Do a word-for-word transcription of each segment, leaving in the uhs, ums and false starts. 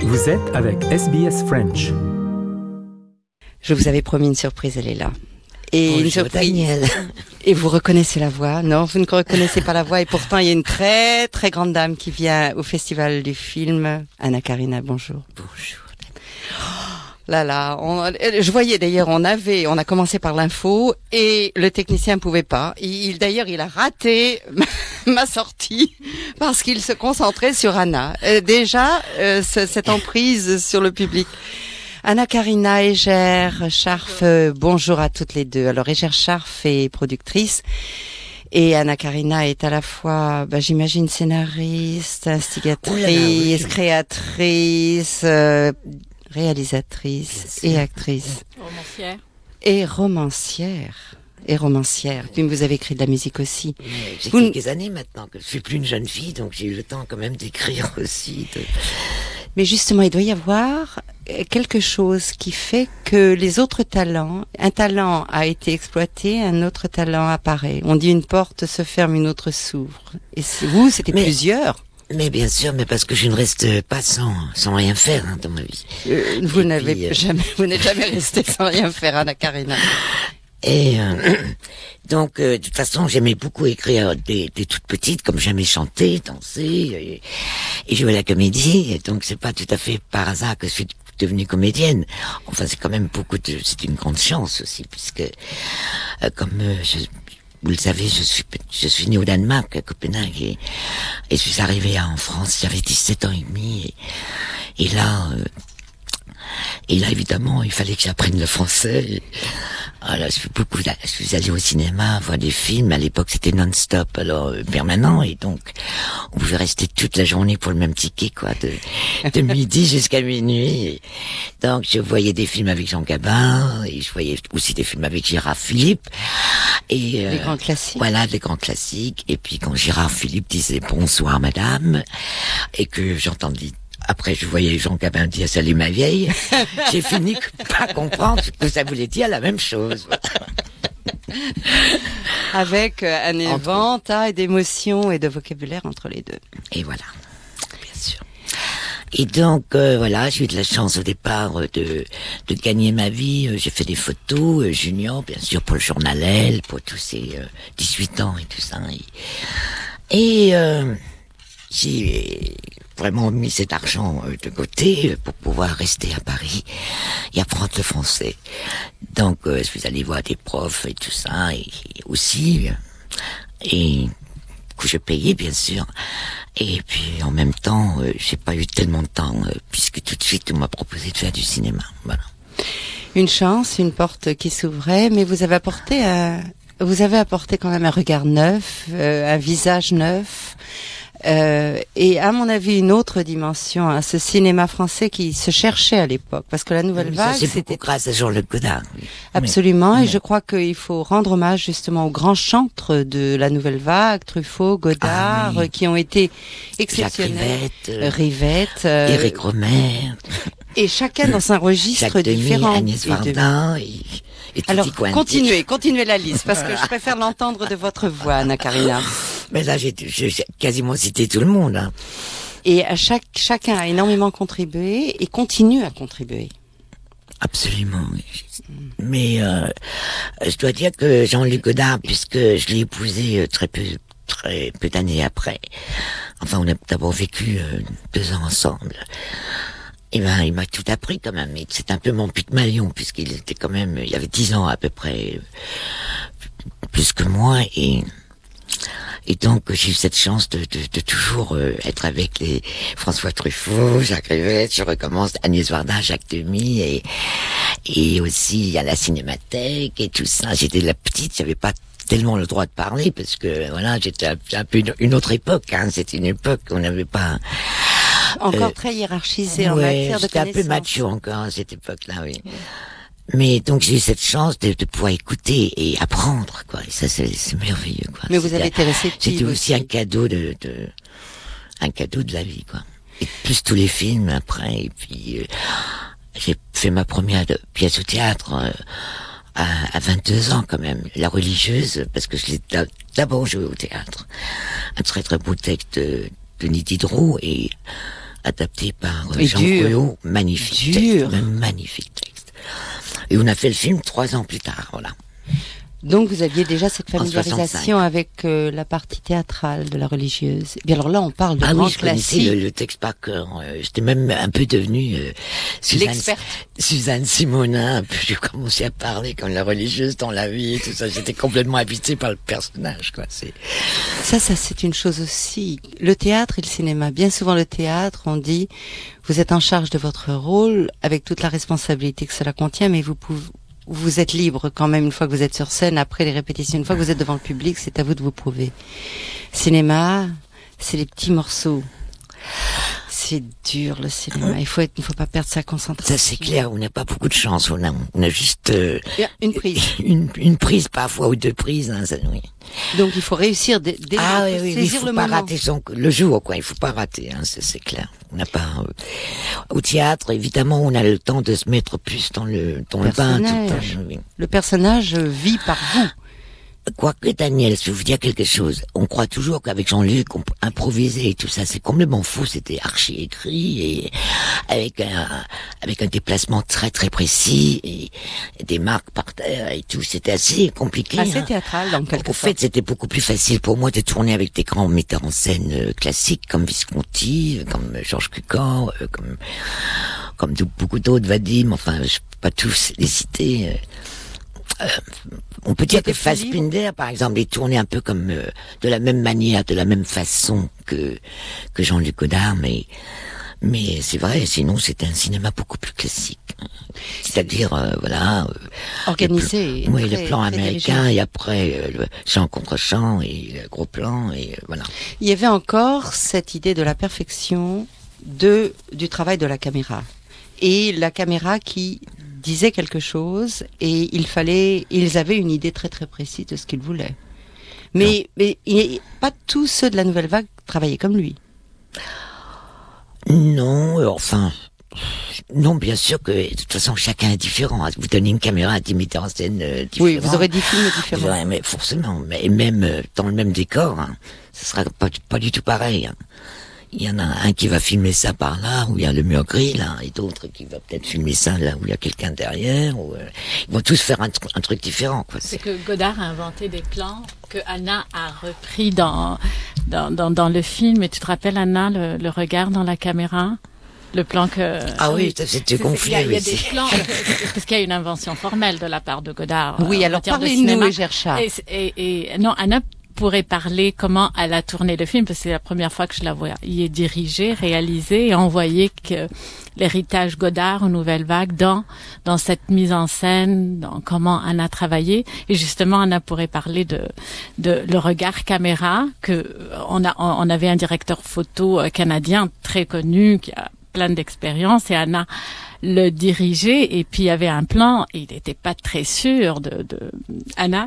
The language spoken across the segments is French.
Vous êtes avec S B S French. Je vous avais promis une surprise, elle est là. Et Bonjour, une surprise. Daniel. Et vous reconnaissez la voix? Non, vous ne reconnaissez pas la voix. Et pourtant, il y a une très très grande dame qui vient au festival du film. Anna Karina, bonjour. Bonjour. Là là, on, je voyais d'ailleurs, on avait, on a commencé par l'info et le technicien pouvait pas. Il, d'ailleurs, il a raté ma, ma sortie parce qu'il se concentrait sur Anna. Euh, déjà, euh, ce, cette emprise sur le public. Anna Karina Egère Scharf, euh, bonjour à toutes les deux. Alors Egère Scharf est productrice et Anna Karina est à la fois, bah, j'imagine, scénariste, instigatrice, Oh là là, oui. créatrice, euh, réalisatrice et actrice. Romancière. Et romancière. Et romancière. Puis vous avez écrit de la musique aussi. Mais J'ai Vous- quelques années maintenant que je suis plus une jeune fille, donc j'ai eu le temps quand même d'écrire aussi. De... Mais justement, il doit y avoir quelque chose qui fait que les autres talents, un talent a été exploité, un autre talent apparaît. On dit une porte se ferme, une autre s'ouvre. Et c'est- vous, c'était Mais- plusieurs. Mais bien sûr, mais parce que je ne reste pas sans, sans rien faire hein, dans ma vie. Euh, vous Et n'avez puis, euh, jamais, vous n'êtes jamais resté sans rien faire, Anna Karina. Et euh, donc, euh, de toute façon, j'aimais beaucoup écrire des, des toutes petites, comme j'aimais chanter, danser et, et jouer à la comédie. Et donc, c'est pas tout à fait par hasard que je suis devenue comédienne. Enfin, c'est quand même beaucoup de, c'est une grande chance aussi, puisque euh, comme euh, je, vous le savez, je suis je suis née au Danemark, à Copenhague, et, et je suis arrivée en France, j'avais dix-sept ans et demi, et, et là. Euh, Et là, évidemment, il fallait que j'apprenne le français. Et, voilà, je suis beaucoup, je suis allée au cinéma, voir des films. À l'époque, c'était non-stop, alors euh, permanent, et donc on pouvait rester toute la journée pour le même ticket, quoi, de, de midi jusqu'à minuit. Et donc, je voyais des films avec Jean Gabin, et je voyais aussi des films avec Gérard Philippe. Et Les grands classiques. Voilà, des grands classiques. Et puis quand Gérard Philippe disait bonsoir, madame, et que j'entendis. Après, je voyais Jean Gabin dire salut ma vieille. J'ai fini par comprendre que ça voulait dire la même chose. Avec euh, un Entre- éventail d'émotions et de vocabulaire entre les deux. Et voilà, bien sûr. Et donc, euh, voilà, j'ai eu de la chance au départ euh, de, de gagner ma vie. Euh, J'ai fait des photos, euh, junior, bien sûr, pour le journal Elle, pour tous ces euh, dix-huit ans et tout ça. Et, et euh, j'ai vraiment mis cet argent euh, de côté euh, pour pouvoir rester à Paris et apprendre le français. Donc, euh, je suis allé voir des profs et tout ça, et, et aussi, euh, et que je payais bien sûr. Et puis en même temps, euh, j'ai pas eu tellement de temps, euh, puisque tout de suite on m'a proposé de faire du cinéma. Voilà. Une chance, une porte qui s'ouvrait, mais vous avez apporté un, vous avez apporté quand même un regard neuf, euh, un visage neuf, euh, et à mon avis une autre dimension à ce cinéma français qui se cherchait à l'époque, parce que la nouvelle Mais ça, vague, c'est c'était beaucoup grâce à Jean-Luc Godard. Oui. absolument, Mais- et je crois qu'il faut rendre hommage justement aux grands chantres de la nouvelle vague, Truffaut, Godard, Ah oui. euh, qui ont été Jacques exceptionnels. Rivette, Euh, euh, Rivette, euh, Éric Romer, et chacun dans un registre Jacques Demy, différent. Agnès Et de- Varda et, et Tutti Alors, Quanti. continuez, continuez la liste, parce que je préfère l'entendre de votre voix, Anna Karina. Mais là, j'ai j'ai- j'ai quasiment cité tout le monde. Hein. Et à chaque, chacun a énormément contribué et continue à contribuer. Absolument, oui. Mais euh, je dois dire que Jean-Luc Godard, puisque je l'ai épousé euh, très peu, très peu d'années après, enfin on a d'abord vécu euh, deux ans ensemble, et ben il m'a tout appris quand même. Et c'est un peu mon Pygmalion, puisqu'il était quand même, il avait dix ans à peu près, euh, plus que moi, et et donc j'ai eu cette chance de, de, de toujours euh, être avec les François Truffaut, Jacques Rivette, je recommence Agnès Varda, Jacques Demy, et et aussi il y a la Cinémathèque et tout ça. J'étais la petite, j'avais pas tellement le droit de parler parce que voilà, j'étais un, un peu une, une autre époque. Hein. C'était une époque où on n'avait pas. Encore Euh, très hiérarchisé en Ouais, matière de j'étais un peu connaissances. macho encore à cette époque-là, oui. Mais donc j'ai eu cette chance de, de pouvoir écouter et apprendre, quoi. Et ça, c'est c'est merveilleux, quoi. Mais vous C'était- avez été réceptive C'était aussi aussi. un cadeau de, de, un cadeau de la vie, quoi. Et plus tous les films après, et puis euh, j'ai fait ma première de- pièce au théâtre euh, à, à vingt-deux ans quand même, La Religieuse, parce que je l'ai d'a- d'abord joué au théâtre. Un très très beau texte de Denis Diderot, et adapté par euh, Et Jean dur. Rouault, magnifique Dur. texte, un magnifique texte. Et on a fait le film trois ans plus tard, voilà. Donc vous aviez déjà cette En familiarisation soixante-cinq. avec euh, la partie théâtrale de la religieuse. Et bien alors là, on parle de Ah grands oui, je connaissais classiques. le, le texte par cœur. Euh, J'étais même un peu devenue euh, Suzanne, L'experte. Suzanne Simonin. Un peu, j'ai commencé à parler comme la religieuse dans la vie et tout ça. J'étais complètement habité par le personnage, quoi. C'est Ça, ça c'est une chose aussi. Le théâtre et le cinéma. Bien souvent, le théâtre, on dit, vous êtes en charge de votre rôle avec toute la responsabilité que cela contient, mais vous pouvez, vous êtes libre quand même une fois que vous êtes sur scène, après les répétitions, une fois que vous êtes devant le public, c'est à vous de vous prouver. Cinéma, c'est les petits morceaux. C'est dur le cinéma. Il faut être, il ne faut pas perdre sa concentration. ça, c'est clair. On n'a pas beaucoup de chance. On a, on a juste euh, Une prise. une, une prise parfois ou deux prises. Hein, ça, oui. Donc il faut réussir dès, dès Ah il faut oui, oui, il saisir faut le pas moment. rater son le jour, quoi. Il faut pas rater, hein, c'est, c'est clair. On n'a pas euh, au théâtre, évidemment, on a le temps de se mettre plus dans le dans le bain tout le Personnage. temps. Oui. Le personnage vit par vous. Quoique, Daniel, je vais vous dire quelque chose. On croit toujours qu'avec Jean-Luc, on peut improviser et tout ça. C'est complètement faux. C'était archi écrit et avec un, avec un déplacement très très précis et, et des marques par terre et tout. C'était assez compliqué. Assez hein. théâtral dans quelque En sorte. fait, c'était beaucoup plus facile pour moi de tourner avec des grands metteurs en scène euh, classiques comme Visconti, euh, comme euh, Georges Cukor, euh, comme comme de- beaucoup d'autres, Vadim. Enfin, je peux pas tous les citer. euh. Euh, on peut dire que était plus libre. Fassbinder, par exemple, est tourné un peu comme euh, de la même manière, de la même façon que que Jean-Luc Godard, mais mais c'est vrai. Sinon, c'était un cinéma beaucoup plus classique. C'est-à-dire, euh, voilà, euh, Organisé. le, plan- oui, très- le plan très américain dirigé. et après euh, le chant contre chant et le gros plan et euh, voilà. Il y avait encore cette idée de la perfection de du travail de la caméra et la caméra qui disait quelque chose et il fallait, ils avaient une idée très très précise de ce qu'ils voulaient. Mais mais il- pas tous ceux de la nouvelle vague travaillaient comme lui. Non, euh, enfin. Non, bien sûr que de toute façon chacun est différent. Vous donnez une caméra à dix metteurs en scène euh, différents. Oui, vous aurez dix films différents. Ouais, mais forcément, mais même euh, dans le même décor, hein, ce sera pas, pas du tout pareil. Hein. Il y en a un qui va filmer ça par là, où il y a le mur gris, là, et d'autres qui va peut-être filmer ça là où il y a quelqu'un derrière. Ou, euh, ils vont tous faire un, tr- un truc différent, quoi. C'est que Godard a inventé des plans que Anna a repris dans, dans, dans, dans le film. Et tu te rappelles, Anna, le, le regard dans la caméra? Le plan que... Ah oui, ça, c'était C'est- gonflé, Il y a, il y a oui, des c'est- plans, parce qu'il y a une invention formelle de la part de Godard. Oui, euh, en alors matière de parlez-nous, cinéma. Egercha. Et, et, et non, Anna pourrait parler comment elle a tourné le film, parce que c'est la première fois que je la vois y est dirigée, réalisée et envoyée que l'héritage Godard aux Nouvelles Vagues dans dans cette mise en scène, dans comment Anna a travaillé. Et justement, Anna pourrait parler de de le regard caméra que euh, on a on avait un directeur photo euh, canadien très connu qui a plein d'expérience et Anna le dirigeait et puis il y avait un plan et il n'était pas très sûr de, de Anna.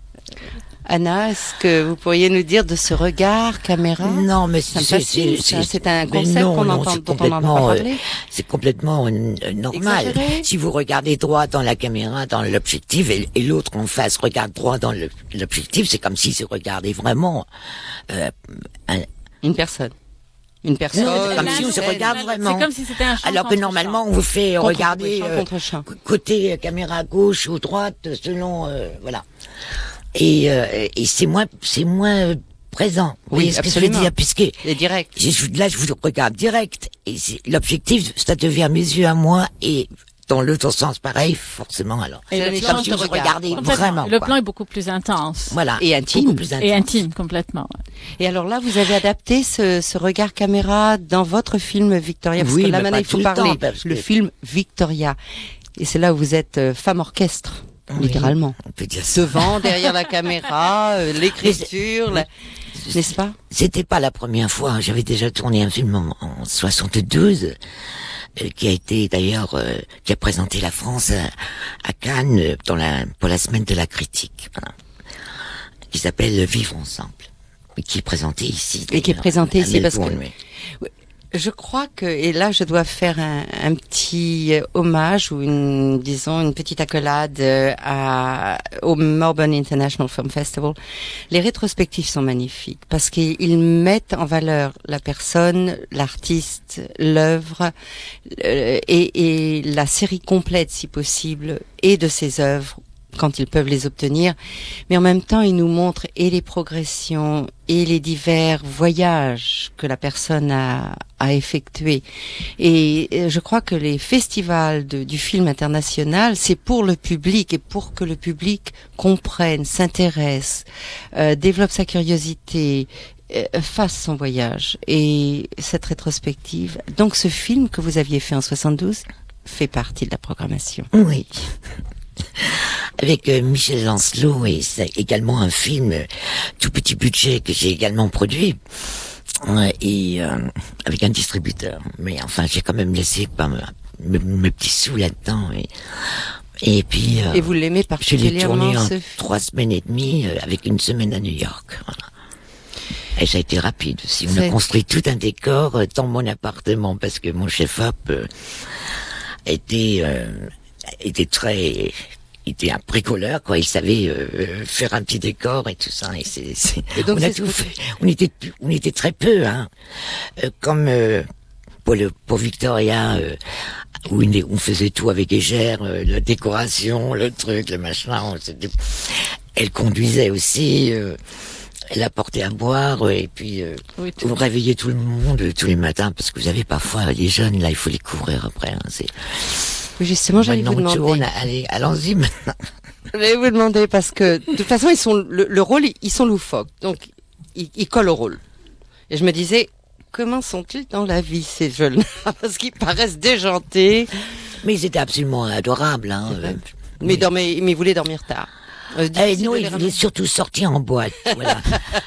Anna, est-ce que vous pourriez nous dire de ce regard caméra? Non, mais Ça me c'est fascine, ça. C'est un mais concept non, qu'on non, entend, c'est dont on n'entend complètement, pas euh, parler. c'est complètement euh, normal. Exagéré. Si vous regardez droit dans la caméra, dans l'objectif, et, et l'autre en face regarde droit dans le- l'objectif, c'est comme s'il se regardait vraiment. Euh, un- Une personne. Une personne. Non, c'est comme Là, si on se c'est- regarde là, vraiment. C'est comme si c'était un champ Alors que contre normalement, champ. on vous fait Contre- regarder champ euh, contre champ. c- côté euh, caméra gauche ou droite, selon euh, voilà. Et, euh, et c'est moins, c'est moins euh, présent. Vous Oui, voyez ce que je veux absolument. dire, puisque Et direct. je- je- là, je vous regarde direct. Et c'est- l'objectif, ça devient mes yeux à moi et dans l'autre sens, pareil, forcément. Alors, Et c'est le comme plan si de vous regard. regardez Complètement. vraiment. Le quoi. plan est beaucoup plus intense. Voilà. Et intime. Beaucoup plus intense. Et intime, complètement. Et alors là, vous avez adapté ce, ce regard caméra dans votre film Victoria, parce Oui, que là mais maintenant pas il faut tout le parler. temps, parce Le que- film Victoria. Et c'est là où vous êtes euh, femme orchestre, Oui, littéralement. on peut dire ça. Devant, derrière la caméra, euh, l'écriture, la- n'est-ce pas? C'était pas la première fois. J'avais déjà tourné un film en, en soixante-douze, euh, qui a été d'ailleurs, euh, qui a présenté la France à, à Cannes euh, dans la, pour la semaine de la critique, voilà, qui s'appelle Vivre ensemble, et qui est présenté ici. Et qui est d'ailleurs, présenté à ici parce que- Melbourne, oui. Je crois que, et là je dois faire un, un petit hommage ou une, disons, une petite accolade à, au Melbourne International Film Festival. Les rétrospectives sont magnifiques parce qu'ils mettent en valeur la personne, l'artiste, l'œuvre euh, et, et la série complète si possible et de ses œuvres quand ils peuvent les obtenir, mais en même temps ils nous montrent et les progressions et les divers voyages que la personne a, a effectués. Et je crois que les festivals de, du film international, c'est pour le public et pour que le public comprenne, s'intéresse, euh, développe sa curiosité, euh, fasse son voyage. Et cette rétrospective, donc ce film que vous aviez fait en soixante-douze, fait partie de la programmation. Oui. Avec euh, Michel Lancelot, et c'est également un film euh, tout petit budget que j'ai également produit, euh, et euh, avec un distributeur. Mais enfin, j'ai quand même laissé pas mes, mes petits sous là-dedans. Et, et puis, euh, et vous l'aimez je l'ai particulièrement tourné en ce... trois semaines et demie, euh, avec une semaine à New York. Voilà. Et ça a été rapide aussi. On C'est... a construit tout un décor euh, dans mon appartement, parce que mon chef-op euh, était... Euh, était très, était un bricoleur, quoi. Il savait euh, faire un petit décor et tout ça. Et c'est, c'est... Et donc on a c'est tout ce que... fait. On était, on était très peu, hein. Euh, comme euh, pour le, pour Victoria, euh, où on faisait tout avec Égère, euh, la décoration, le truc, le machin. On, elle conduisait aussi. Euh, Elle apportait à boire et puis euh, Oui, vous réveillez tout le monde euh, tous les matins, parce que vous avez parfois les jeunes là, il faut les couvrir après. Hein, c'est... Oui, justement, j'allais vous Maintenant, demander. tourne, allez, allons-y maintenant. J'allais vous demander parce que de toute façon, ils sont le, le rôle, ils sont loufoques, donc ils, ils collent au rôle. Et je me disais, comment sont-ils dans la vie ces jeunes-là? Parce qu'ils paraissent déjantés. Mais ils étaient absolument adorables. Hein. C'est vrai. Euh, Mais, oui. dormaient, mais ils voulaient dormir tard. Euh, Eh, difficile non, de ils les voulaient ramener. surtout sortir en boîte. Voilà.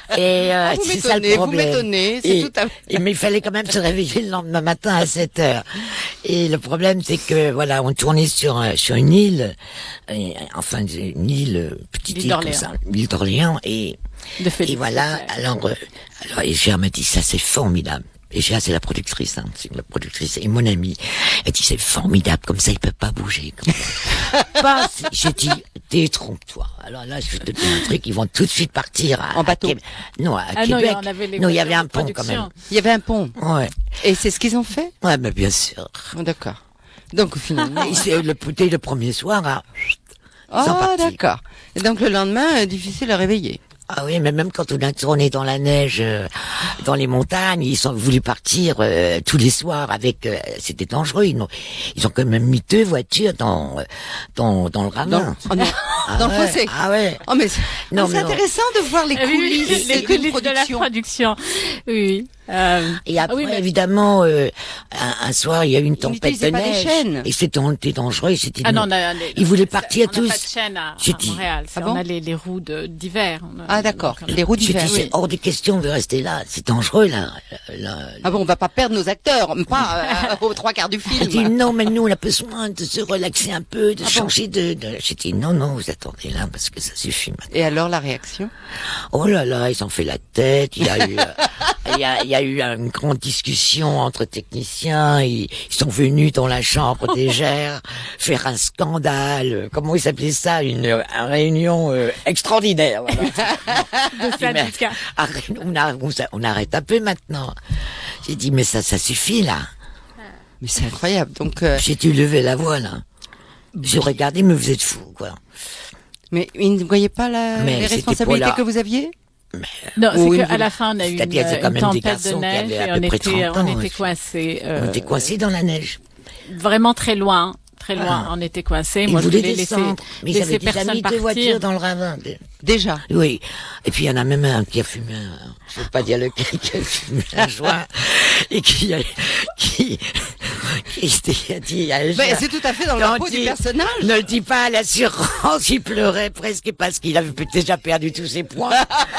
Et euh, Ah, vous c'est ça le m'étonnez, vous problème. m'étonnez, c'est Et- tout à fait. et- mais il fallait quand même se réveiller le lendemain matin à sept heures. Et le problème, c'est que voilà, on tournait sur un- sur une île, et, enfin une île euh, petite L'île île comme d'Orléans. ça, l'île d'Orléans, et De Félix et voilà. Leclerc. Alors, euh, alors Égère m'a dit ça, c'est formidable. Égère, c'est la productrice, hein, c'est la productrice et mon amie. Elle dit c'est formidable, comme ça il peut pas bouger. Comme ça. Pas, si- j'ai dit détrompe-toi. Alors là, je te dis un truc, ils vont tout de suite partir à, En bateau. à Québec. Non, à Ah non, il y Québec. en avait les non, il y avait voitures un de pont quand même. production. Il y avait un pont. Ouais, Et c'est ce qu'ils ont fait? ouais, mais bien sûr. Oh, d'accord. Donc finalement. Et c'est le, dès le premier soir, hein, ils sont Ah, partis. d'accord. Et donc le lendemain, euh, difficile à réveiller. Ah oui, mais même quand on a tourné dans la neige, euh, dans les montagnes, ils ont voulu partir euh, tous les soirs avec. Euh, c'était dangereux. Ils ont, ils ont quand même mis deux voitures dans euh, dans dans le ravin. Dans, oh non, Ah dans ouais, le fossé. Ah ouais. Oh mais c'est Non, oh, c'est mais non. intéressant de voir les Ah oui, oui, coulisses les d'une coulisses de la production. production. Oui, oui. Euh, Et après, ah oui, mais- évidemment, euh, un, un soir, il y a eu une tempête de n'utilisaient pas des neige. chaînes. Et c'était c'était dangereux. Et c'était Ah non. non, on a, les- Ils voulaient partir on tous. n'a pas de chaîne à, J'ai à dit. Montréal. C'est- Ah bon on a les, les roues de- d'hiver. On a- Ah d'accord, donc, on a- les roues J'ai d'hiver. dit, c'est hors des questions de rester là. C'est dangereux, là. là. Ah bon, on va pas perdre nos acteurs, pas euh, aux trois quarts du Elle dit, film. non, mais nous, on a besoin de se relaxer un peu, de Ah bon changer de, de... J'ai dit, non, non, vous attendez là, parce que ça suffit maintenant. Et alors la réaction? Oh là là, ils ont fait la tête. Il y a eu, euh, il y a, il y a eu une grande discussion entre techniciens. Ils, ils sont venus dans la chambre d'Égère faire un scandale. Comment ils s'appelaient ça? Une, une réunion euh, extraordinaire. Voilà. de syndicats. Arrête, on, a- on, s'a- on arrête un peu maintenant. J'ai dit, mais ça, ça suffit là. Mais c'est incroyable. Donc, euh, J'ai dû lever la voix là. J'ai regardé, mais vous êtes fous, quoi. mais ils ne voyaient pas la, Mais les c'était responsabilités pour la- que vous aviez? Non, Ou c'est une qu'à la fin, on a eu une, C'est-à-dire, c'est quand une même des tempête de garçons qui neige avaient à et peu on près était, trente ans, on était ouais. coincés. On euh, était coincés dans la neige. Vraiment très loin. Très loin, Ah. on était coincés. Ils Moi, je voulaient voulais laisser, descendre, mais ils laisser avaient déjà personne mis deux partir. voitures dans le ravin. Déjà. Oui. Et puis il y en a même un qui a fumé un, je veux pas dire lequel, qui a fumé un joint et qui a, qui, qui, qui a dit à Ben, Égère, c'est tout à fait dans la Non, peau du dis- personnage. ne le dis pas à l'assurance, il pleurait presque parce qu'il avait déjà perdu tous ses points.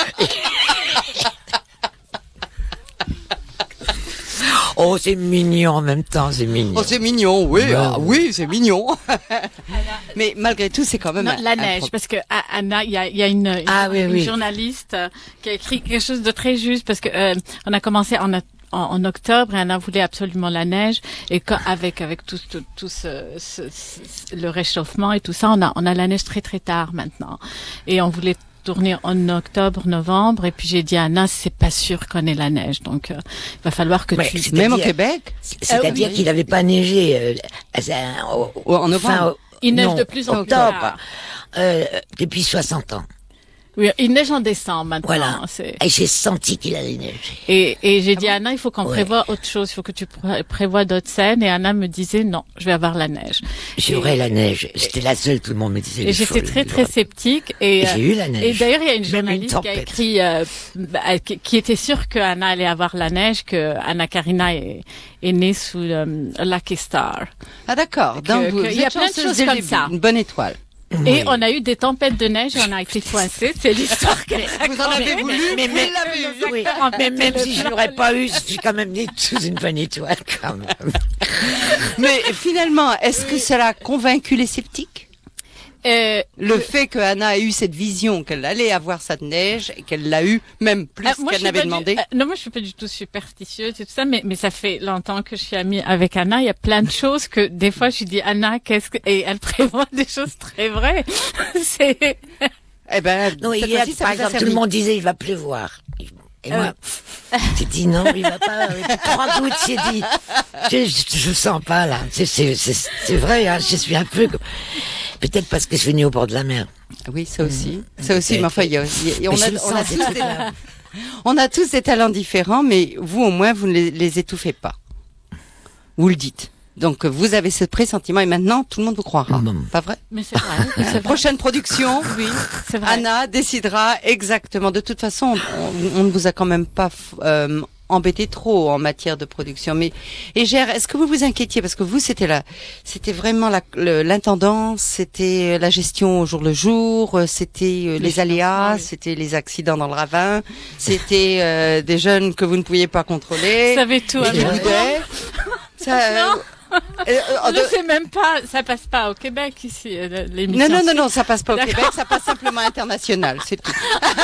Oh, c'est mignon en même temps, c'est mignon. Oh, c'est mignon, oui, Ben ah, oui. oui, c'est mignon. Mais malgré tout, c'est quand même Non, un- la un neige, pro- parce que à- Anna, il y a, il y a une, une, Ah oui, une oui. journaliste euh, qui a écrit quelque chose de très juste, parce que euh, on a commencé, on a en, en octobre et Anna voulait absolument la neige et quand, avec avec tout tout, tout ce, ce, ce, le réchauffement et tout ça, on a on a la neige très très tard maintenant et on voulait tourner en octobre, novembre, et puis j'ai dit à Anna, c'est pas sûr qu'on ait la neige, donc euh, il va falloir que Ouais, tu... c'est- Même au C'est-à-dire- Québec? C'est-à-dire oui. qu'il n'avait pas neigé euh, à- au- Ou en novembre? fin- Il neige non, de plus en plus octobre, tard. euh, depuis soixante ans. Oui, il neige en décembre maintenant. Voilà. C'est... Et j'ai senti qu'il allait neiger. Et, et j'ai dit à Anna, il faut qu'on Ouais. prévoie autre chose, il faut que tu pré- prévois d'autres scènes, et Anna me disait, non, je vais avoir la neige. J'aurais la neige. J'étais la seule, tout le monde me disait. Et les j'étais folles, très les très folles. sceptique, et... Et j'ai eu la neige. Et d'ailleurs, il y a une Même une journaliste qui a tempête. écrit, euh, bah, qui, qui était sûre que Anna allait avoir la neige, que Anna Karina est, est née sous le Lucky Star. Ah d'accord. Donc Que- vous, que- vous il y a êtes plein de chanceuse choses dès le comme début. ça. Une bonne étoile. Et on a eu des tempêtes de neige et on a été coincés. C'est l'histoire qu'elle Vous en avez voulu, mais, vous mais, l'avez eu. oui, mais même si je l'aurais pas eu, je suis quand même née sous une bonne étoile, quand même. Mais finalement, est-ce que cela a convaincu les sceptiques? Euh, Le fait que Anna a eu cette vision qu'elle allait avoir cette neige et qu'elle l'a eu même plus Ah, moi, je qu'elle suis n'avait pas du- demandé. euh, non, moi, je suis pas du tout superstitieuse et tout ça, mais, mais ça fait longtemps que je suis amie avec Anna. Il y a plein de choses que, des fois, je dis, Anna, qu'est-ce que, et elle prévoit des choses très vraies. C'est, Eh ben, Non, cette hier, fois-ci, ça par vous a exemple, tout servi. le monde disait il va pleuvoir. Et Ah moi, j'ai dit non, il va pas. trois août, j'ai dit, je, je, je sens pas là. C'est, c'est, c'est, c'est vrai, hein, je suis un peu. comme- Peut-être parce que je suis née au bord de la mer. Oui, ça aussi. Ça aussi, mais enfin, il y a, il y a- on, Mais a, je le on, a sens, ces tous des, trucs-là. on a tous des talents différents, mais vous, au moins, vous ne les, les étouffez pas. Vous le dites. Donc, vous avez ce pressentiment et maintenant, tout le monde vous croira. Mm. Pas vrai? mais c'est vrai, c'est vrai. Prochaine production, Oui, c'est vrai. Anna décidera exactement. De toute façon, on, on ne vous a quand même pas euh, embêté trop en matière de production. Mais et Gère, est-ce que vous vous inquiétiez parce que vous, c'était la, c'était vraiment la- le- l'intendance, c'était la gestion au jour le jour, euh, c'était euh, les, Les aléas, financements, oui. c'était les accidents dans le ravin, c'était euh, des jeunes que vous ne pouviez pas contrôler. Vous savez tout, les hein. boudets. Ça, euh, Non. euh, euh, On de- ne sait même pas, ça passe pas au Québec ici, euh, l'émission. non, non, non, non, ça passe pas au D'accord. Québec, ça passe simplement international, c'est tout.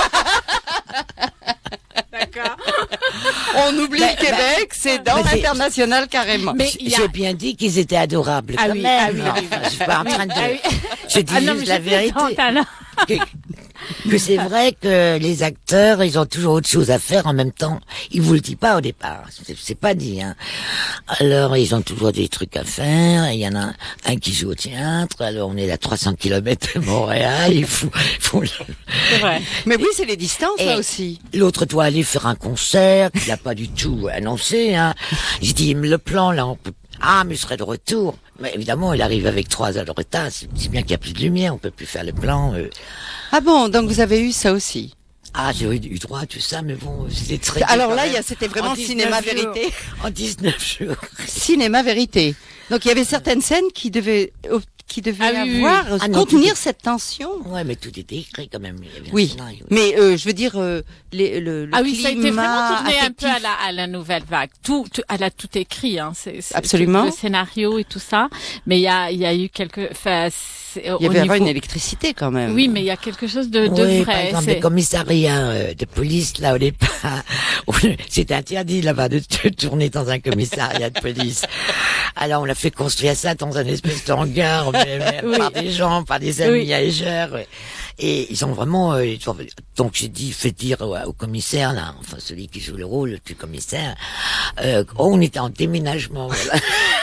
D'accord. On oublie le Québec, c'est dans mais c'est- l'international carrément. Mais il y a- J'ai bien dit qu'ils étaient adorables. Ah quand oui, même. ah oui, ah oui, Enfin, je suis pas en train de. Ah oui. Je dis Ah non, juste mais la je plaisante, vérité. Anna. que, que c'est vrai que les acteurs, ils ont toujours autre chose à faire en même temps. Ils vous le disent pas au départ. C'est, c'est pas dit, hein. Alors, ils ont toujours des trucs à faire. Il y en a un, un qui joue au théâtre. Alors, on est à trois cents kilomètres de Montréal. Il faut, il faut le- C'est vrai. Mais oui, c'est les distances là Et aussi. L'autre doit aller faire un concert qu'il n'a pas du tout annoncé, hein. J'ai dit, le plan, là, on peut... Ah, mais je serai de retour. Mais évidemment, il arrive avec trois heures de retard. C'est, c'est bien qu'il n'y a plus de lumière. On peut plus faire le plan. euh. Ah bon, donc vous avez eu ça aussi. Ah, j'ai eu, eu droit à tout ça, mais bon, c'était très... Alors quand là, même. il y a- c'était vraiment En le cinéma dix-neuf jours. vérité. En dix-neuf jours. Cinéma vérité. Donc il y avait certaines scènes qui devaient qui devaient Ah oui, oui, avoir oui. Ah non, contenir tout cette tension. Ouais, mais tout était écrit quand même. Il y avait un Oui, scénario. mais euh, je veux dire euh, les, le, le Ah oui, ça a été vraiment climat tourné un peu affectif. à la, à la nouvelle vague. Tout, tout, elle a tout écrit, hein. C'est, c'est- Absolument. Le scénario et tout ça. Mais il y a, il y a eu quelque, enfin, c'est, Il y au avait niveau... une électricité quand même. Oui, mais il y a quelque chose de, de Oui, par vrai. exemple, C'est- les commissariats euh, de police, là, au départ, où c'est interdit là-bas de te tourner dans un commissariat de police. Alors, on l'a fait construire ça dans un espèce de hangar, mais, mais Oui. par des gens, par des amis Oui. ageurs. ouais. Et ils ont vraiment... euh, ils ont- donc, j'ai dit, fait dire au, au commissaire, là, enfin, celui qui joue le rôle du commissaire, euh, oh, on était en déménagement, voilà.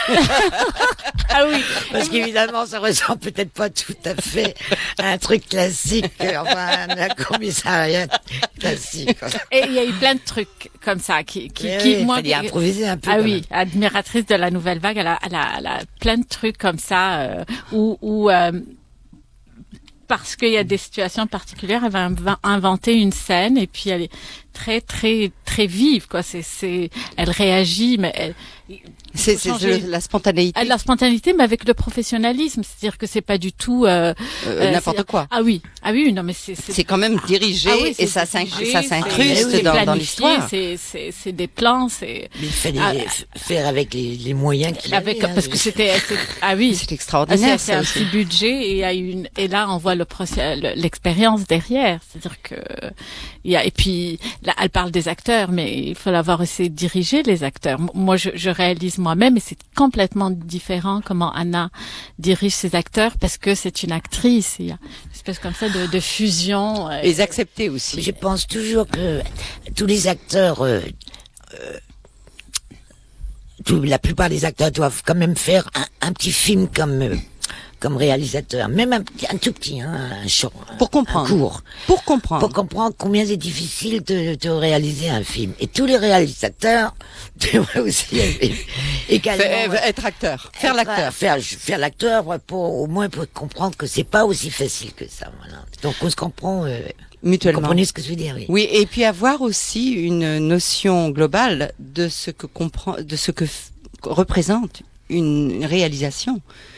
Ah oui. Parce qu'évidemment, ça ressemble peut-être pas tout à fait à un truc classique, euh, enfin, un commissariat classique. Et il y a eu plein de trucs comme ça qui, qui, Mais qui oui, moi, fallait improviser un peu. Ah quand oui, même. admiratrice de la nouvelle vague, elle a, elle a, elle a plein de trucs comme ça euh, où, où euh, parce qu'il y a des situations particulières, elle va inv- inventer une scène et puis elle est très très très vive quoi. C'est c'est, elle réagit mais elle, C'est faut c'est changer. le- la spontanéité, elle a la spontanéité mais avec le professionnalisme, c'est-à-dire que c'est pas du tout euh, euh, euh, n'importe c'est- quoi. Ah oui, ah oui, non mais c'est C'est quand même dirigé ah oui, et c'est ça s'in- dirigé, ça c'est- s'incruste c'est dans, dans planifié, l'histoire. C'est c'est c'est des plans, c'est Mais il fallait Ah, f- faire avec les, les moyens qu'il avec avait. hein. parce que c'était c'est- ah oui. C'est Ah, extraordinaire. c'est c'est ça un aussi. petit budget et il y a une et là on voit le procès le- l'expérience derrière, c'est-à-dire que il y a et puis là, elle parle des acteurs, mais il faut l'avoir aussi dirigé les acteurs. Moi, je, je réalise moi-même, et c'est complètement différent comment Anna dirige ses acteurs, parce que c'est une actrice. Il y a une espèce comme ça de, de fusion. Et les accepter aussi. Je pense toujours que tous les acteurs, euh, euh, tout, la plupart des acteurs doivent quand même faire un, un petit film comme euh, comme réalisateur, même un, un tout petit, hein, un short, pour comprendre, un court, pour comprendre, pour comprendre combien c'est difficile de, de réaliser un film. Et tous les réalisateurs devraient aussi également faire, être acteur, faire être, l'acteur, faire faire l'acteur pour au moins pour comprendre que c'est pas aussi facile que ça. Voilà. Donc on se comprend. Euh, Mutuellement. Vous comprenez ce que je veux dire, oui. Oui, et puis avoir aussi une notion globale de ce que comprend, de ce que f- représente une réalisation.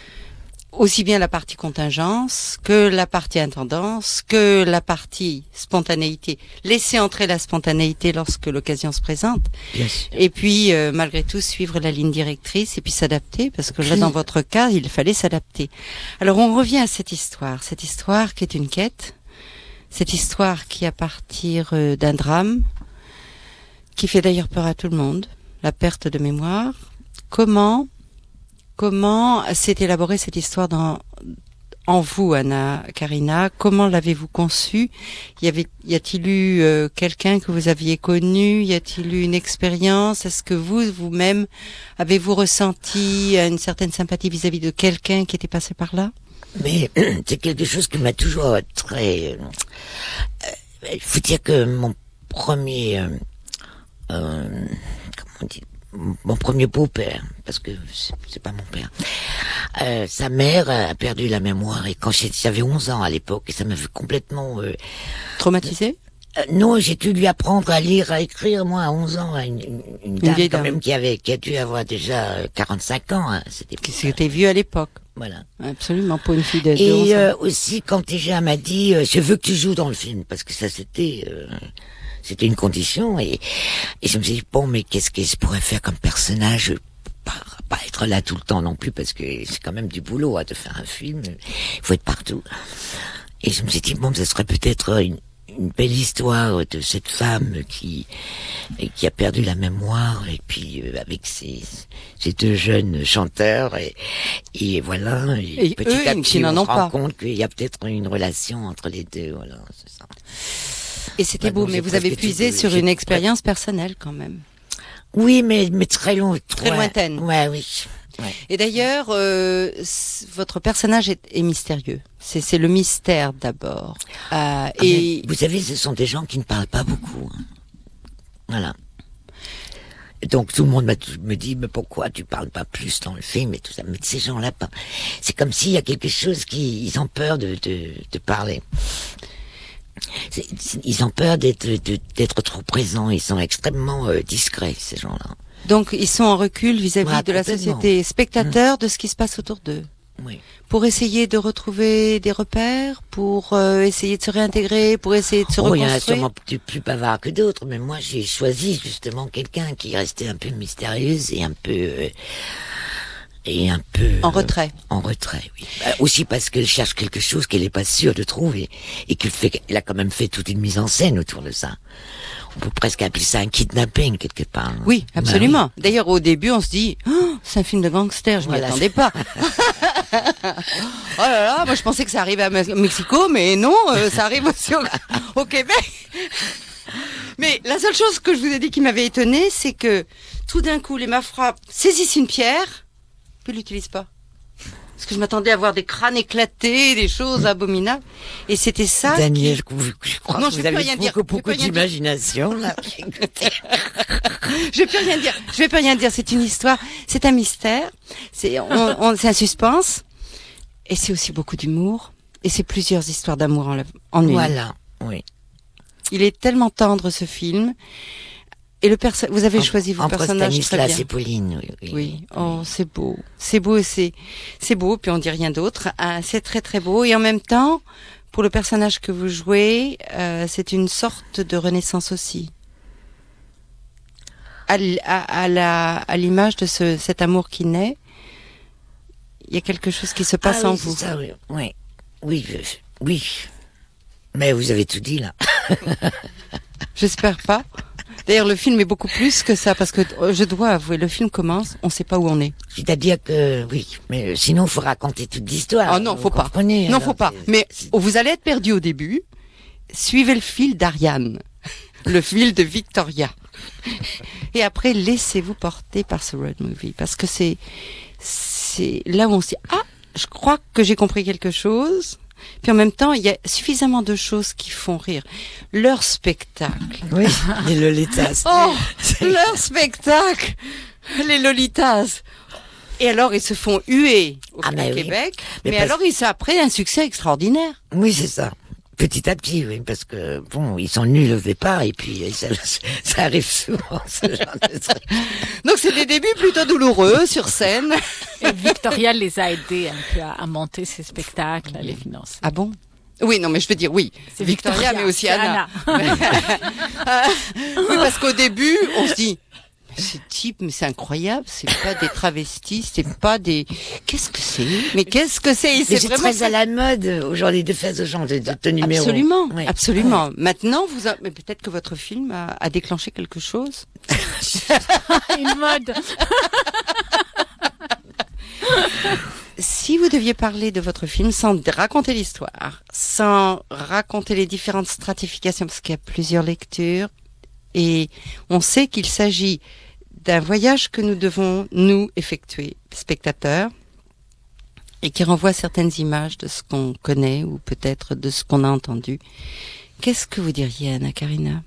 Aussi bien la partie contingence que la partie intendance, que la partie spontanéité. Laisser entrer la spontanéité lorsque l'occasion se présente. Bien sûr. Et puis, euh, malgré tout, suivre la ligne directrice et puis s'adapter, parce que là, dans votre cas, il fallait s'adapter. Alors, on revient à cette histoire, cette histoire qui est une quête. Cette histoire qui, à partir euh, d'un drame, qui fait d'ailleurs peur à tout le monde, la perte de mémoire, comment, comment s'est élaborée cette histoire dans, en vous, Anna Karina? Comment l'avez-vous conçue? Y avait, y a-t-il eu euh, quelqu'un que vous aviez connu? Y a-t-il eu une expérience? Est-ce que vous, vous-même, avez-vous ressenti une certaine sympathie vis-à-vis de quelqu'un qui était passé par là? Mais c'est quelque chose qui m'a toujours très... Il euh, faut dire que mon premier... Euh, euh, comment on dit, mon premier beau-père, parce que c'est, c'est pas mon père, euh, sa mère a perdu la mémoire, et quand j'avais onze ans à l'époque, et ça m'avait complètement... Euh, Traumatisé? Euh, non, j'ai dû lui apprendre à lire, à écrire, moi, à onze ans, à une, une, une dame une quand dame. même qui avait, qui a dû avoir déjà quarante-cinq ans, hein, c'était Qui s'était vieux à l'époque. Voilà. Absolument, pour une fille de, de Et onze ans. euh, aussi, quand T G A m'a dit, euh, je veux que tu joues dans le film, parce que ça, c'était, euh, c'était une condition, et, et je me suis dit, bon, mais qu'est-ce que je pourrais faire comme personnage? Pas, pas être là tout le temps non plus, parce que c'est quand même du boulot, hein, de faire un film, il faut être partout. Et je me suis dit, bon, ça serait peut-être une, une belle histoire de cette femme qui qui a perdu la mémoire, et puis euh, avec ses, ses deux jeunes chanteurs, et, et voilà, et, Et petit eux, à qui petit n'en on ont se rend pas. compte qu'il y a peut-être une relation entre les deux, voilà, c'est ça. Et c'était Bah beau, non, mais j'ai vous presque avez tout puisé vu, sur j'ai une presque- expérience personnelle quand même. Oui, mais mais très long, Très ouais, lointaine. Ouais, oui. Ouais. Et d'ailleurs, euh, c- votre personnage est, est mystérieux. C'est, c'est le mystère d'abord. Euh, Ah, et mais vous savez, ce sont des gens qui ne parlent pas beaucoup. Hein. Voilà. Et donc tout le monde m'a- me dit, mais pourquoi tu parles pas plus dans le film et tout ça. Mais ces gens-là, pas. C'est comme s'il y a quelque chose qui, ils ont peur de de, de parler. C'est- c'est- ils ont peur d'être de- d'être trop présents. Ils sont extrêmement euh, discrets, ces gens-là. donc, ils sont en recul vis-à-vis Ouais, de la complètement. société, spectateurs de ce qui se passe autour d'eux. Oui. Pour essayer de retrouver des repères, pour euh, essayer de se réintégrer, pour essayer de se Oh, il y en a reconstruire. sûrement plus, plus bavards que d'autres, mais moi j'ai choisi justement quelqu'un qui restait un peu mystérieuse et un peu euh, et un peu En euh, retrait. en retrait, oui. Bah, aussi parce qu'elle cherche quelque chose qu'elle n'est pas sûre de trouver, et qu'elle fait, elle a quand même fait toute une mise en scène autour de ça. On peut presque appeler ça un kidnapping quelque part. hein. Oui, Bah absolument. D'ailleurs, au début, on se dit, oh, c'est un film de gangster, je Voilà. m'y attendais pas. Oh là là, moi je pensais que ça arrivait à Me- Mexico, mais non, euh, ça arrive aussi au, au Québec. Mais la seule chose que je vous ai dit qui m'avait étonné, c'est que tout d'un coup, les Mafra saisissent une pierre, puis l'utilisent pas. Parce que je m'attendais à voir des crânes éclatés, des choses abominables. Et c'était ça. oui. Daniel, je, je crois Non, que je vous vais plus avez rien beaucoup, dire. Je vais beaucoup plus rien dire. d'imagination là. Je vais plus rien dire. Je vais plus rien dire. C'est une histoire. C'est un mystère. C'est, on, on- c'est un suspense. Et c'est aussi beaucoup d'humour. Et c'est plusieurs histoires d'amour en, la- en une. Voilà, oui. Il est tellement tendre ce film. Et le perso- vous avez choisi vos Entre personnages très Stanislas bien. et Pauline, oui. Oui. Oui, oh, c'est beau. C'est beau et c'est, c'est beau, puis on dit rien d'autre. Ah, c'est très très beau. Et en même temps, pour le personnage que vous jouez, euh, c'est une sorte de renaissance aussi. À, l- à, à la, à l'image de ce, cet amour qui naît, il y a quelque chose qui se passe Ah en oui, vous. c'est ça, oui. Oui, oui, je- oui. Mais vous avez tout dit là. J'espère pas. D'ailleurs, le film est beaucoup plus que ça, parce que euh, je dois avouer, le film commence, on sait pas où on est. C'est-à-dire que, oui, mais sinon, il faut raconter toute l'histoire. Ah non, faut pas. Non, alors, faut pas. c'est- Mais c'est- vous allez être perdu au début. Suivez le fil d'Ariane, le fil de Victoria. Et après, laissez-vous porter par ce road movie, parce que c'est, c'est là où on se dit, ah, je crois que j'ai compris quelque chose. Puis en même temps, il y a suffisamment de choses qui font rire. Leur spectacle. Oui, les Lolitas. Oh, leur spectacle, les Lolitas. Et alors, ils se font huer au Ah, mais oui. Québec. Mais Mais, parce- alors, ils sont après un succès extraordinaire. Oui, c'est ça. Petit à petit, oui, parce que, bon, ils sont nuls au départ, et puis ça, ça arrive souvent, ce genre de truc. Donc, c'est des débuts plutôt douloureux sur scène. Et Victoria les a aidés un peu à, à monter ces spectacles, à les financer. Ah bon? Oui, non, mais je veux dire, oui. C'est Victoria, mais aussi c'est Anna. Oui, parce qu'au début, on se dit, mais ce type, mais c'est incroyable, c'est pas des travestis, c'est pas des, qu'est-ce que c'est? Mais qu'est-ce que c'est? Mais c'est très à la mode aujourd'hui de faire ce genre de, de, de numéro. Absolument, Oui. absolument. Maintenant, vous, a... mais peut-être que votre film a, a déclenché quelque chose. Une mode. Si vous deviez parler de votre film sans raconter l'histoire, sans raconter les différentes stratifications, parce qu'il y a plusieurs lectures, et on sait qu'il s'agit d'un voyage que nous devons, nous, effectuer, spectateurs, et qui renvoie certaines images de ce qu'on connaît, ou peut-être de ce qu'on a entendu. Qu'est-ce que vous diriez, Anna Karina?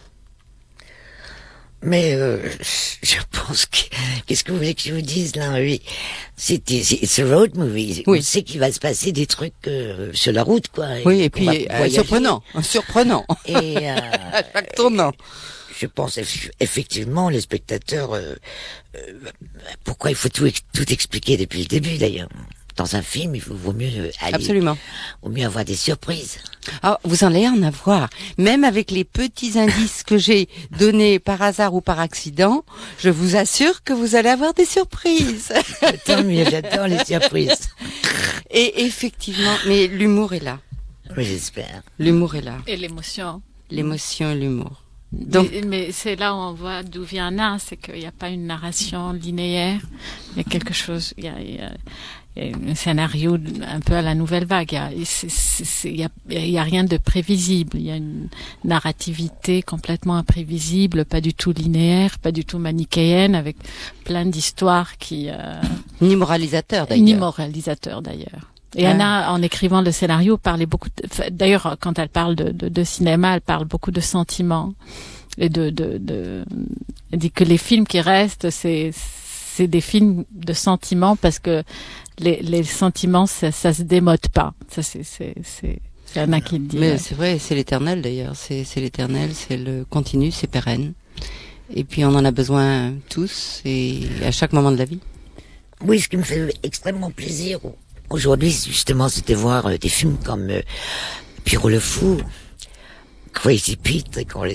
Mais euh, je pense que qu'est-ce que vous voulez que je vous dise là? Oui, c'était c'est it's a road movie. Oui. On sait qu'il va se passer des trucs euh, sur la route, quoi. Oui, et qu'on puis, va euh, voyager. surprenant, surprenant. Et euh, À chaque tournant. je pense eff- effectivement les spectateurs. Euh, euh, pourquoi il faut tout ex- tout expliquer depuis le début d'ailleurs? Dans un film, il vaut, vaut mieux euh, aller, Absolument. vaut mieux avoir des surprises. Ah, vous en allez en avoir. Même avec les petits indices que j'ai donnés par hasard ou par accident, je vous assure que vous allez avoir des surprises. Tant mieux, j'adore les surprises. Et effectivement, mais l'humour est là. Oui, j'espère. L'humour est là. Et l'émotion. L'émotion et l'humour. Donc, mais, mais c'est là où on voit d'où vient Anna, c'est qu'il n'y a pas une narration linéaire. Il y a quelque chose, il y a, il y a, il y a un scénario un peu à la Nouvelle Vague. Il y a, c'est, c'est, c'est, il y a, il y a rien de prévisible. Il y a une narrativité complètement imprévisible, pas du tout linéaire, pas du tout manichéenne, avec plein d'histoires qui, euh, ni moralisateur d'ailleurs. ni moralisateur d'ailleurs. Et Ah. Anna, en écrivant le scénario, parlait beaucoup. De, d'ailleurs, quand elle parle de, de, de cinéma, elle parle beaucoup de sentiments et de, de, de. Elle dit que les films qui restent, c'est c'est des films de sentiments parce que les, les sentiments, ça, ça se démode pas. Ça, c'est c'est c'est c'est Anna qui le dit. Mais ouais. c'est vrai, c'est l'éternel d'ailleurs. C'est, c'est l'éternel, c'est le continu, c'est pérenne. Et puis on en a besoin tous et à chaque moment de la vie. Oui, ce qui me fait extrêmement plaisir aujourd'hui, justement, c'était voir euh, des films comme euh, Pierrot le Fou, Crazy Pete, et qu'on les...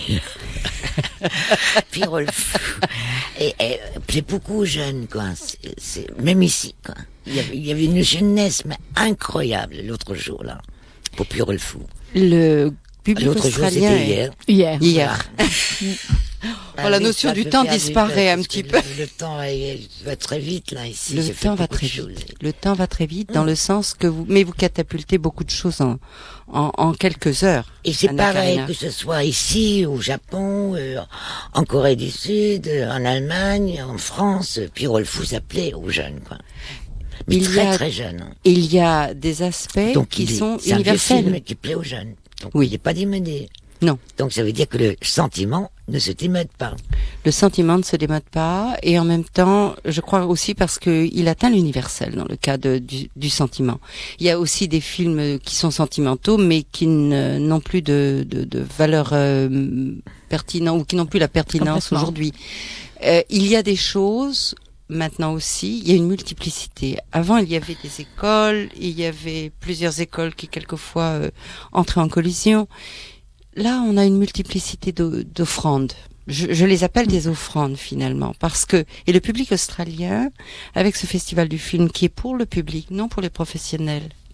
Pierrot le Fou. Et, et plaît beaucoup aux jeunes, quoi. C'est, c'est, même ici, quoi. Il y, avait, il y avait une jeunesse mais incroyable l'autre jour, là, pour Pierrot le Fou. Le public L'autre jour, australien. c'était est- hier. Hier. Hier. Oh, la oui, notion ça du peut temps faire du disparaît bien, un parce petit que peu. Le, le temps il va très vite, là, ici. Le J'ai fait temps va beaucoup très de choses. vite. Le temps va très vite dans le sens que vous, mais vous catapultez beaucoup de choses en, en, en quelques heures. Et c'est Anna pareil Karina. que ce soit ici, au Japon, euh, en Corée du Sud, euh, en Allemagne, en France, euh, Pierrot le Fou s'appelait aux jeunes, quoi. Mais Il y très a- très jeunes. hein. Il y a des aspects Donc qui il est- sont c'est un vieux universels. film qui plaît aux jeunes. Donc Oui. il n'est pas démodé. Non. Donc ça veut dire que le sentiment ne se démode pas. Le sentiment ne se démode pas et en même temps, je crois aussi parce que il atteint l'universel dans le cas de, du, du sentiment. Il y a aussi des films qui sont sentimentaux mais qui ne- n'ont plus de, de, de valeur euh, pertinente ou qui n'ont plus la pertinence Complètement. aujourd'hui. Euh, il y a des choses maintenant aussi, il y a une multiplicité. Avant, il y avait des écoles, il y avait plusieurs écoles qui quelquefois euh, entraient en collision. Là, on a une multiplicité d'o- d'offrandes. Je, je les appelle des offrandes finalement, parce que et le public australien, avec ce festival du film qui est pour le public, non pour les professionnels,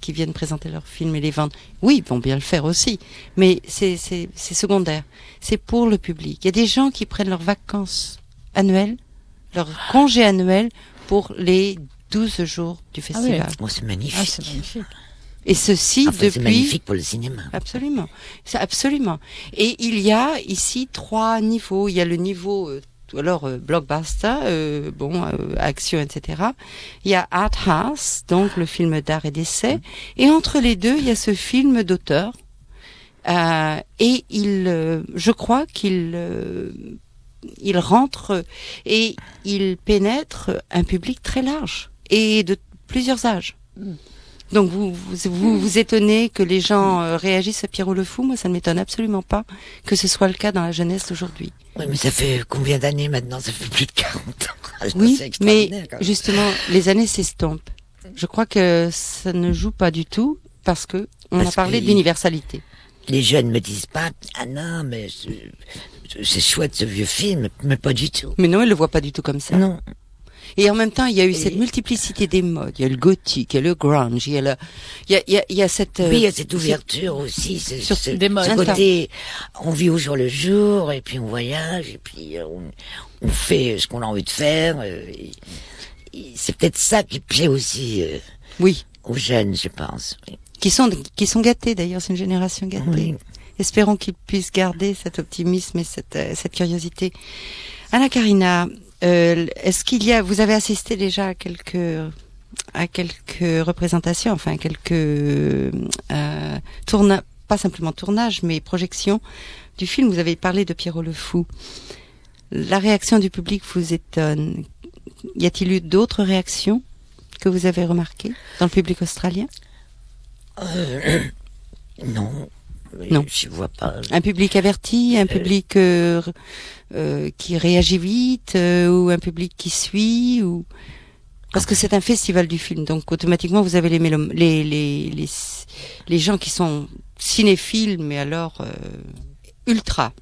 qui viennent présenter leurs films et les vendre. Oui, ils vont bien le faire aussi, mais c'est, c'est, c'est secondaire. C'est pour le public. Il y a des gens qui prennent leurs vacances annuelles, leur congé annuel pour les douze jours du festival. Ah oui. Bon, c'est magnifique. Ah, c'est magnifique. Et ceci Enfin, depuis... c'est magnifique pour le cinéma. Absolument. C'est absolument. Et il y a ici trois niveaux. Il y a le niveau... Euh, alors euh, blockbuster, euh, bon, euh, action, et cetera. Il y a Art House, donc le film d'art et d'essai, et entre les deux, il y a ce film d'auteur. Euh, et il, euh, je crois qu'il, euh, il rentre et il pénètre un public très large et de plusieurs âges. Donc vous vous, vous vous étonnez que les gens euh, réagissent à Pierrot le Fou. Moi, ça ne m'étonne absolument pas que ce soit le cas dans la jeunesse d'aujourd'hui. Oui, mais ça fait combien d'années maintenant? Ça fait plus de quarante ans. Oui, C'est mais extraordinaire, quand même. justement, les années s'estompent. Je crois que ça ne joue pas du tout parce que on Parce a parlé que- d'universalité. Les jeunes me disent pas, ah non, mais c'est- c'est chouette ce vieux film, mais pas du tout. Mais non, ils le voient pas du tout comme ça. Non. Et en même temps, il y a eu Et- cette multiplicité des modes. Il y a le gothique, il y a le grunge, il y a le, il y a, il y a, il y a cette, euh, Oui, il y a cette ouverture aussi. Ce, sur ce- des modes. ce côté, on vit au jour le jour, et puis on voyage, et puis euh, on, on fait ce qu'on a envie de faire. euh, et- et c'est peut-être ça qui plaît aussi euh, oui, aux jeunes, je pense. Oui. qui sont, qui sont gâtés d'ailleurs. C'est une génération gâtée. Oui. Espérons qu'ils puissent garder cet optimisme et cette, euh, cette curiosité. Anna Karina, euh, est-ce qu'il y a, vous avez assisté déjà à quelques, à quelques représentations, enfin quelques euh, tournages, pas simplement tournages, mais projections du film. Vous avez parlé de Pierrot le Fou. La réaction du public vous étonne. Y a-t-il eu d'autres réactions que vous avez remarquées dans le public australien? Euh, non. Non. Je vois pas. Un public averti, un public euh, euh, qui réagit vite, euh, ou un public qui suit, ou parce que c'est un festival du film, donc automatiquement vous avez les mélom- les les les les gens qui sont cinéphiles, mais alors euh, ultra.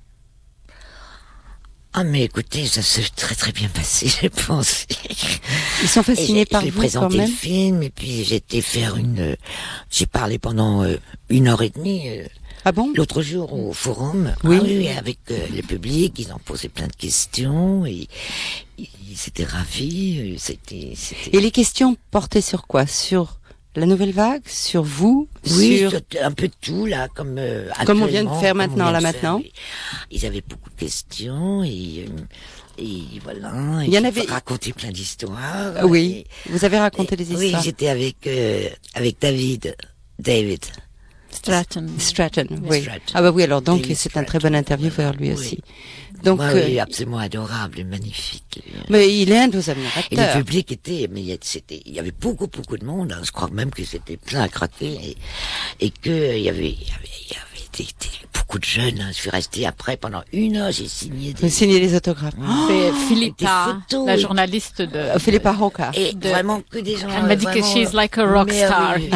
Ah mais écoutez, ça s'est très très bien passé, je pense. Ils sont fascinés Et j'ai- par j'ai vous quand présenté même. le film et puis j'ai été faire une. euh, j'ai parlé pendant euh, une heure et demie euh, Ah bon? l'autre jour au forum. Oui. Ah oui, avec euh, le public, ils ont posé plein de questions et ils étaient ravis. euh, C'était. c'était- Et les questions portaient sur quoi? Sur la nouvelle vague? Sur vous? Oui, Sur... c'était un peu de tout là, comme euh, Comme on vient de actuellement, faire comme on maintenant, vient là, de maintenant. faire, oui. Ils avaient beaucoup de questions et euh, et voilà. Il y en j'ai avait- raconté plein d'histoires. Oui, et- vous avez raconté et- des Oui, histoires. j'étais avec euh, avec David, David. Stratton. Stratton, oui. Stratton. Ah bah oui, alors donc David c'est un très Stratton, bon intervieweur lui oui. aussi. Donc, Ouais, euh, oui, absolument adorable, et magnifique. mais il est un de vos Et le admirateurs. public était, mais il y a- c'était, il y avait beaucoup, beaucoup de monde. hein. Je crois même que c'était plein à craquer et, et que euh, il y avait, il y avait, il y avait des, des- beaucoup de jeunes. hein. Je suis resté après pendant une heure, j'ai signé des. Vous signez les autographes. C'est Philippa, des photos la et- journaliste de... Oh, Philippa Roca. Et de- vraiment que des gens. Elle m'a dit que vraiment she's like a rock star merveilleux.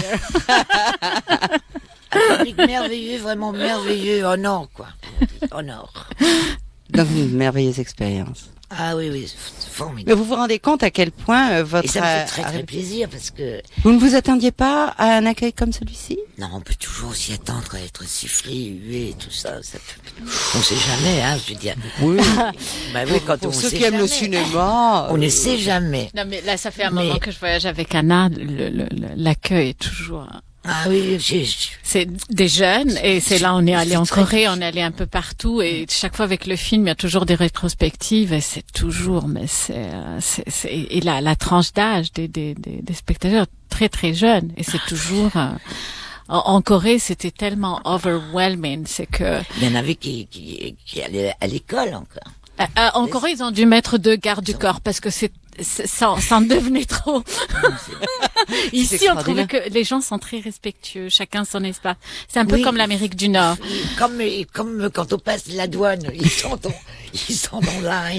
here. Un public merveilleux, vraiment merveilleux, en or, quoi. En or. Donc une merveilleuse expérience. Ah oui, oui, c'est formidable. Mais vous vous rendez compte à quel point euh, votre Et ça me fait euh, très, très plaisir parce que, vous ne vous attendiez pas à un accueil comme celui-ci? non, on peut toujours s'y attendre à être sifflé, hué, tout ça. ça peut- On sait jamais, hein, je veux dire. Oui. Bah oui, quand on Pour ceux sait qui aiment le jamais. cinéma, On ne euh, sait jamais. Non, mais là, ça fait un Mais- moment que je voyage avec Anna. Le- le- le- L'accueil est toujours... Ah oui, j'ai, j'ai- C'est des jeunes et c'est là on est allé C'est en très Corée, on est allé un peu partout et chaque fois avec le film il y a toujours des rétrospectives et c'est toujours mais c'est euh, c'est c'est- et la la tranche d'âge des des des, des spectateurs très très jeunes et c'est toujours euh, en, en Corée c'était tellement overwhelming c'est que il y en avait qui, qui, qui allaient à l'école encore. euh, euh, en Corée ils ont dû mettre deux gardes du corps parce que c'est c'est- ça, ça en devenait trop. Ici, on trouvait extraordinaire. que les gens sont très respectueux, chacun son espace. C'est un peu Oui. comme l'Amérique du Nord. Comme, comme quand on passe la douane, ils sont en, ils sont en line.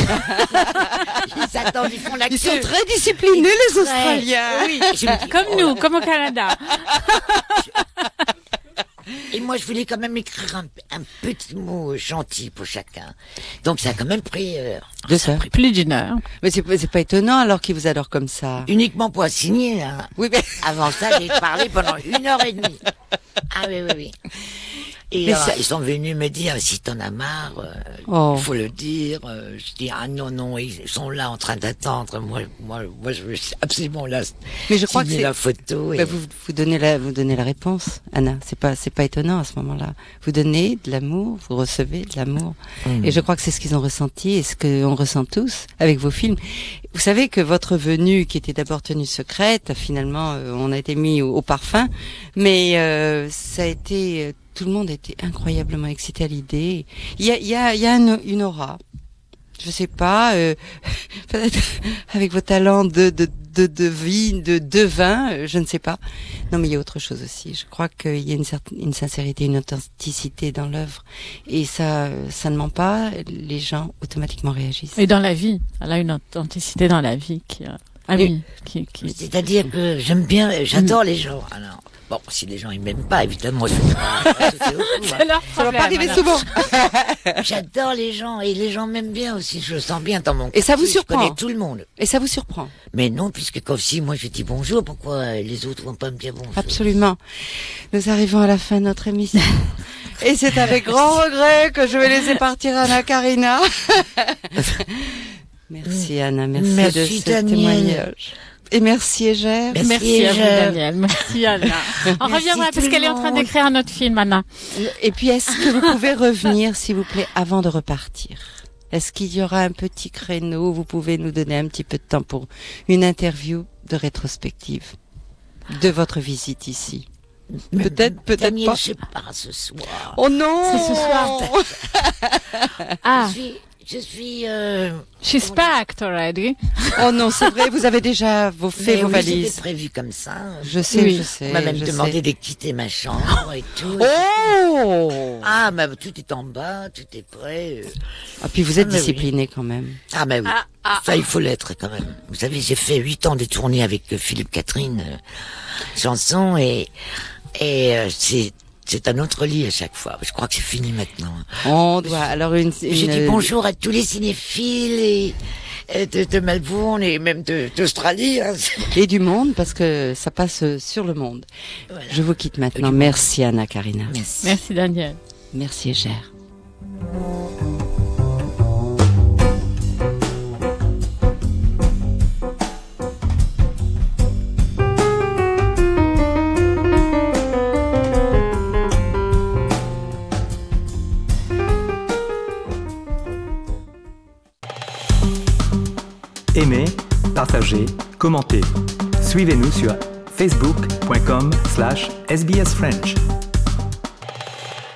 Ils attendent, ils font la ils queue. sont très disciplinés les Ouais. Australiens. Oui, je me dis, Comme oh nous, là. comme au Canada. Et moi, je voulais quand même écrire un, un petit mot gentil pour chacun. Donc, ça a quand même pris... Euh, Deux ça a heures. pris Plus d'une heure. Mais c'est, c'est pas étonnant alors qu'il vous adore comme ça. uniquement pour signer. Hein. Oui, mais... Avant ça, j'ai parlé pendant une heure et demie. Ah oui, oui, oui. Et alors, ça... ils sont venus me dire, si t'en as marre, il euh, oh. faut le dire. Euh, je dis, ah non, non, ils sont là en train d'attendre. Moi, moi, moi je veux absolument là mais je crois que c'est la photo. Et... Bah, vous, vous donnez la, vous donnez la réponse, Anna. C'est pas, c'est pas étonnant à ce moment-là. Vous donnez de l'amour, vous recevez de l'amour. Mmh. Et je crois que c'est ce qu'ils ont ressenti et ce qu'on ressent tous avec vos films. Vous savez que votre venue, qui était d'abord tenue secrète, finalement, euh, on a été mis au, au parfum. Mais euh, ça a été... Euh, tout le monde était incroyablement excité à l'idée. Il y a, il y a, il y a une, une aura. Je sais pas, euh, peut-être avec vos talents de, de, de, de vie, de devin, euh, je ne sais pas. Non, mais il y a autre chose aussi. Je crois qu'il y a une certaine, une sincérité, une authenticité dans l'œuvre. Et ça, ça ne ment pas. Les gens automatiquement réagissent. Et dans la vie. Elle a une authenticité dans la vie qui, euh, ah oui, qui, qui... C'est-à-dire que j'aime bien, j'adore mmh. les gens. Alors, bon, si les gens ils m'aiment pas, évidemment, je c'est leur problème. Ça va pas arriver souvent. J'adore les gens et les gens m'aiment bien aussi. Je le sens bien dans mon. Et ça vous surprend. Je connais tout le monde. Et ça vous surprend. Mais non, puisque comme si moi je dis bonjour, pourquoi les autres vont pas me dire bonjour? Absolument. Nous arrivons à la fin de notre émission. Et c'est avec grand regret que je vais laisser partir Anna Karina. Merci Anna, merci, merci de ce Daniel. témoignage. Et merci Égère. Merci, merci à vous Daniel, merci Anna. On merci reviendra parce qu'elle est en train d'écrire un autre film, Anna. Et puis est-ce que vous pouvez revenir, s'il vous plaît, avant de repartir? Est-ce qu'il y aura un petit créneau? Vous pouvez nous donner un petit peu de temps pour une interview de rétrospective de votre visite ici. Peut-être, peut-être Daniel, pas. Je sais pas ce soir. Oh non! C'est ce soir. ah. Je suis, je suis. Euh, She's packed already. Oh non, c'est vrai, vous avez déjà vos fait Mais vos oui, valises. C'était prévu comme ça. Je sais, oui. je sais. On m'a même je demandé sais. de quitter ma chambre et tout. Oh! Ah, mais tout est en bas, tout est prêt. Ah, puis vous êtes ah, discipliné oui. quand même. Ah, mais oui. Ah, ah, ça, il faut l'être quand même. Vous savez, j'ai fait huit ans de tournée avec euh, Philippe Catherine, euh, chanson, et, et euh, c'est, c'est un autre lit à chaque fois. Je crois que c'est fini maintenant. On doit, alors une, une... J'ai dit bonjour à tous les cinéphiles et, et de, de Melbourne et même de, d'Australie. Hein. Et du monde, parce que ça passe sur le monde. Voilà. Je vous quitte maintenant. Merci Anna Karina. Merci. Merci Daniel. Merci Égère. Aimez, partagez, commentez. Suivez-nous sur facebook point com slash S B S French.